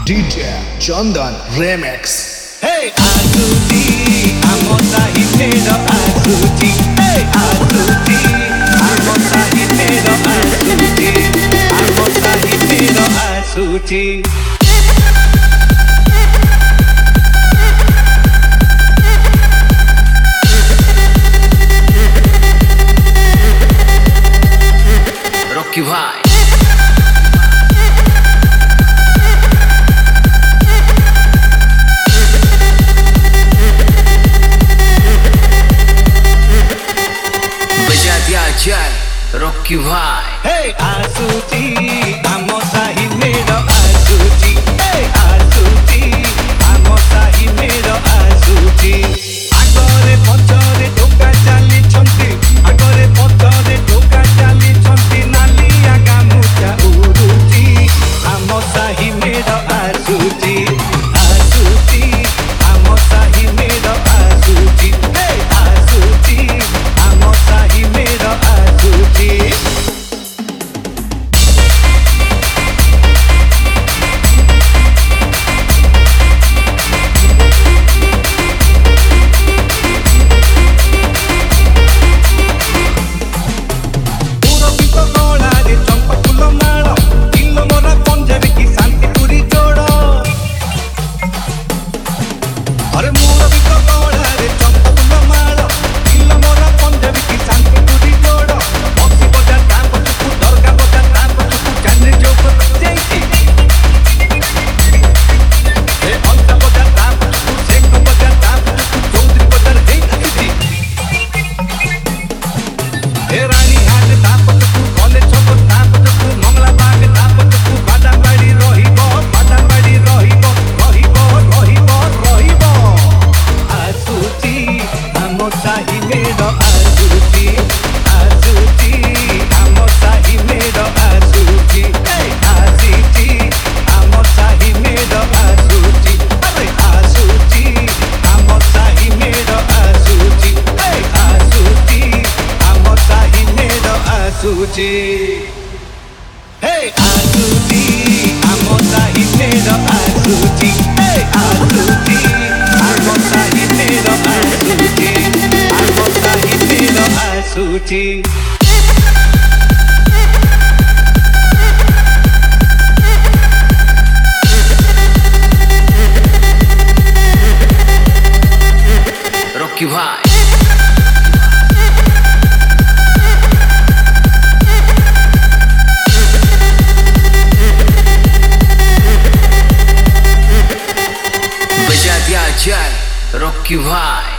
DJ Chandan Remix. Hey Azuti, amota himero Azuti. Hey Azuti, amota himero Azuti. Amota himero Azuti. Rocky भाई बजा दिया जाए Rocky भाई Hey Azuti, amota himero Azuti. Hey Azuti, amota himero Azuti. Agore pochore toka chali chonti. Agore pochore toka chali chonti. Nalia gamucha uruti. Amota himero Azuti. Azuti, amota himero Azuti. Hey Azuti, amota himero Azuti. Hey Azuti, amota himero Azuti. Hey Azuti, amota himero Azuti. Amota himero Azuti. Rocky भाई बजा दिया जाए Rocky भाई